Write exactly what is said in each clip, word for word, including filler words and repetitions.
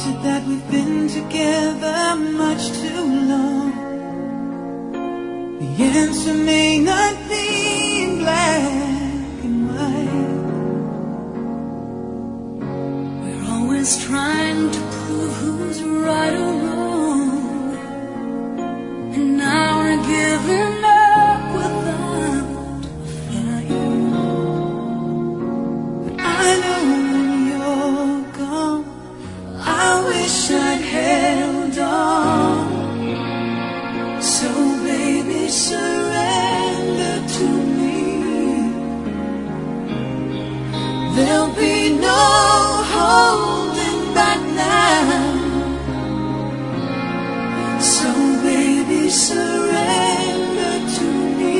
Is it that we've been together much too long? The answer may not be in black and white. We're always trying to prove who's right or wrong, and now we're giving up without a fight. But I know when you're gone, I wish I'd held on. So baby, surrender to me. There'll be no holding back now. So baby, surrender to me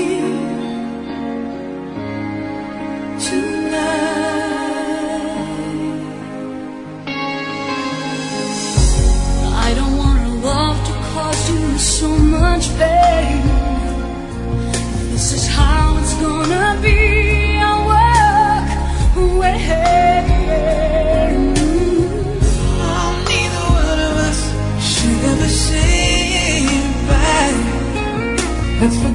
tonight. I don't want our love to cause you so much pain. This is how it's gonna be. I'll walk away. Oh, neither one of us should ever say goodbye. That's for